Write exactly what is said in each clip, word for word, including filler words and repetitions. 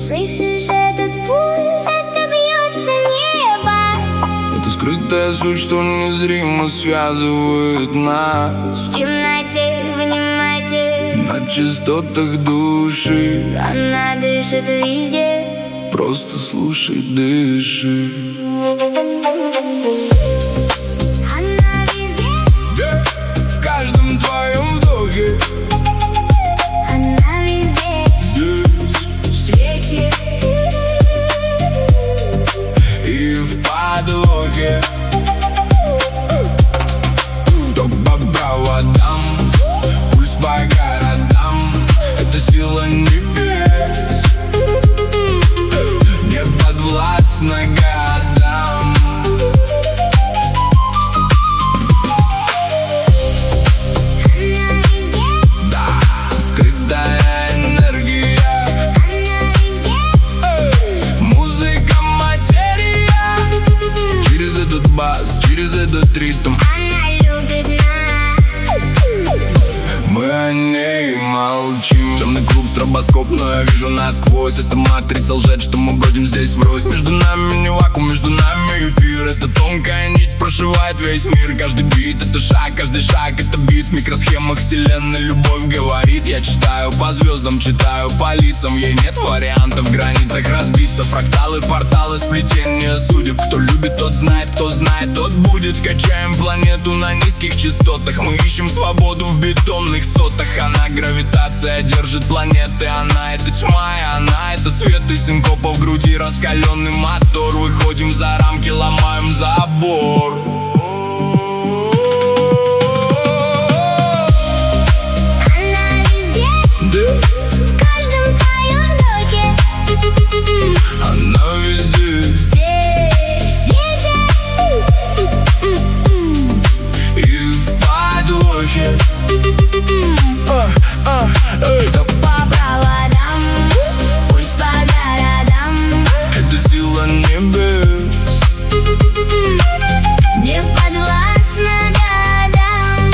Слышишь этот пульс? Это бьется небо. Это скрытая суть, что незримо связывает нас. В темноте, в немоте, на частотах души. она дышит везде. Просто слушай, дыши. Она везде, в каждом твоем вдохе. она везде, Здесь в свете и в подвохе. Ток по проводам, пульс по городам. Это сила небес, не подвластна годам. она везде, Да, скрытая энергия, она везде, музыка, материя. Через этот бас, через этот ритм она любит нас. мы о ней молчим. Темный клуб, стробоскоп, но я вижу насквозь. Это матрица лжет, что мы бродим здесь врозь. Между нами не вакуум, между нами эфир. Это тонкая нить прошивает весь мир. Каждый бит — это шаг, каждый шаг — это бит. В микросхемах вселенной любовь говорит. Я читаю по звездам, читаю по лицам. Ей нет вариантов в границах разбиться. Фракталы, порталы, сплетения судеб. Кто любит, тот знает, кто знает, тот будет. Качаем планету на низких частотах. Мы ищем свободу в бетонных сотах. Она гравитация держит планеты. Она — это тьма, и она — это свет. И синкопа в груди, раскаленный мотор. Выходим за рамки, ломаем забор. Она везде, Да, в каждом твоем вдохе, она везде здесь, в свете и в подвохе. А, а, эй. по проводам, пульс по городам, Это сила небес, не подвластна годам.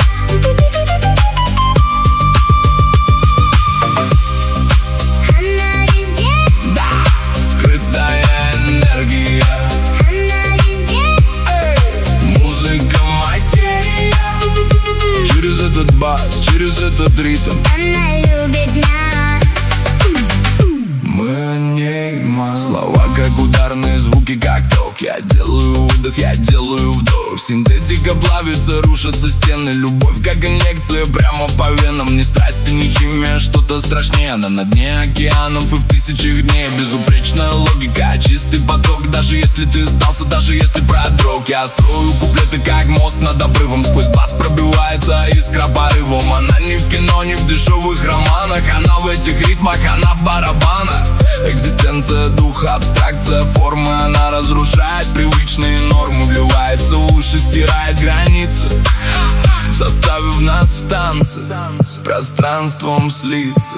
Она везде, да, скрытая энергия, она везде, музыка, материя. Через этот бас, через этот ритм она любит нас. мы о ней мало. Слова как ударные звуки, как ток. Я делаю выдох, я делаю вдох. Синтетика плавится, рушатся стены. Любовь как инъекция прямо по венам. Не страсть и не химия, что-то страшнее. Она на дне океанов и в тысячах дней. Безупречная логика, чистый поток. Даже если ты сдался, даже если продрог. Я строю куплеты как мост над обрывом. Сквозь бас пробивается искра порывом. Она не в кино, не в дешевых романах. Она в этих ритмах, она в барабанах. Экзистенция духа, абстракция формы. Она разрушает привычные нормы. Вливается в уши, стирает границы, заставив нас в танце с пространством слиться.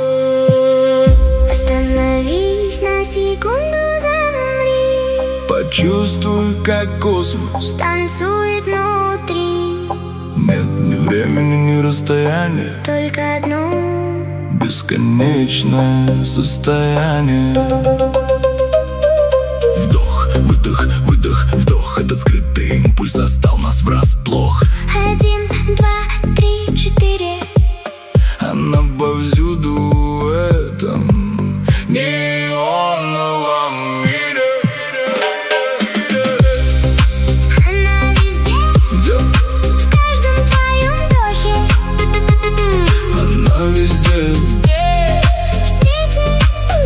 Остановись на секунду, замри, Почувствуй, как космос. танцует внутри. Нет ни времени, ни расстояния. Только одно Бесконечное состояние. Вдох, выдох, выдох, вдох. Этот скрытый импульс застал нас врасплох. один, два, три, четыре. Она повсюду в этом неоновом мире. Она везде, Да, в каждом твоем вдохе, она везде в свете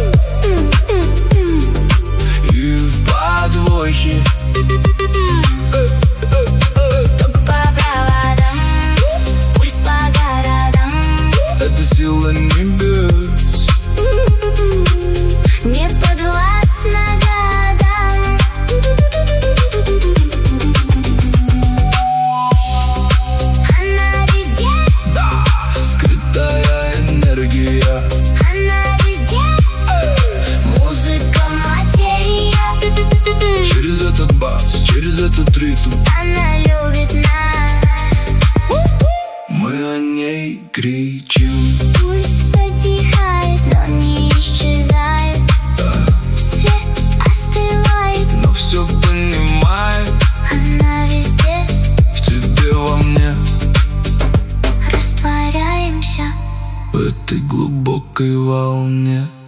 и в подвохе. ток по проводам, пульс по городам, Это сила этой глубокой волне.